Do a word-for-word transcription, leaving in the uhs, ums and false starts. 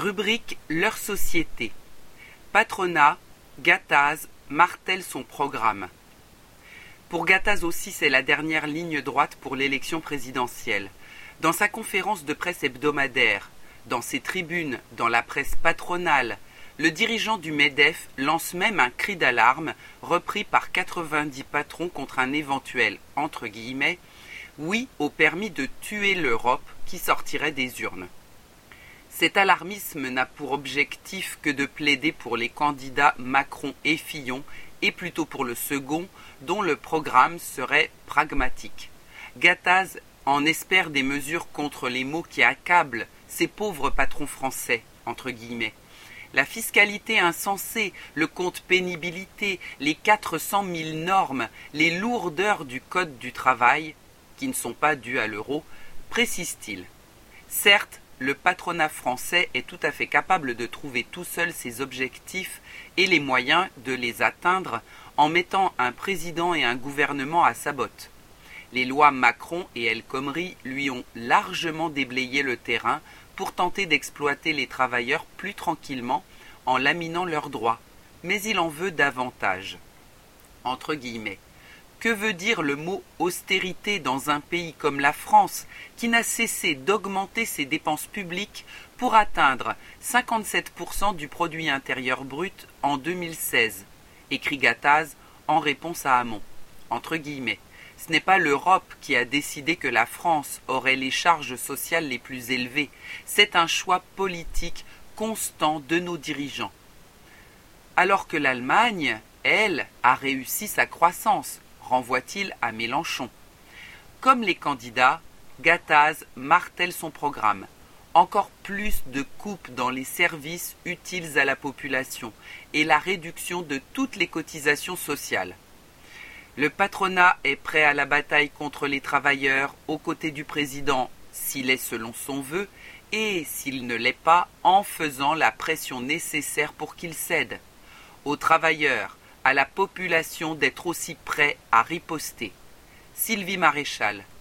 Rubrique Leur société. Patronat, Gattaz martèle son programme. Pour Gattaz aussi, c'est la dernière ligne droite pour l'élection présidentielle. Dans sa conférence de presse hebdomadaire, dans ses tribunes, dans la presse patronale, le dirigeant du MEDEF lance même un cri d'alarme repris par quatre-vingt-dix patrons contre un éventuel, entre guillemets, oui au permis de tuer l'Europe qui sortirait des urnes. Cet alarmisme n'a pour objectif que de plaider pour les candidats Macron et Fillon, et plutôt pour le second, dont le programme serait pragmatique. Gattaz en espère des mesures contre les maux qui accablent ces pauvres patrons français, entre guillemets. La fiscalité insensée, le compte pénibilité, les quatre cent mille normes, les lourdeurs du code du travail, qui ne sont pas dues à l'euro, précise-t-il. Certes, le patronat français est tout à fait capable de trouver tout seul ses objectifs et les moyens de les atteindre en mettant un président et un gouvernement à sa botte. Les lois Macron et El Khomri lui ont largement déblayé le terrain pour tenter d'exploiter les travailleurs plus tranquillement en laminant leurs droits. Mais il en veut davantage. Entre guillemets. Que veut dire le mot austérité dans un pays comme la France qui n'a cessé d'augmenter ses dépenses publiques pour atteindre cinquante-sept pour cent du produit intérieur brut en deux mille seize, écrit Gattaz en réponse à Hamon. Entre guillemets. Ce n'est pas l'Europe qui a décidé que la France aurait les charges sociales les plus élevées. C'est un choix politique constant de nos dirigeants. Alors que l'Allemagne, elle, a réussi sa croissance, renvoie-t-il à Mélenchon. Comme les candidats, Gattaz martèle son programme. Encore plus de coupes dans les services utiles à la population et la réduction de toutes les cotisations sociales. Le patronat est prêt à la bataille contre les travailleurs aux côtés du président, s'il est selon son vœu, et s'il ne l'est pas, en faisant la pression nécessaire pour qu'il cède. Aux travailleurs, à la population d'être aussi prêts à riposter. Sylvie Maréchal.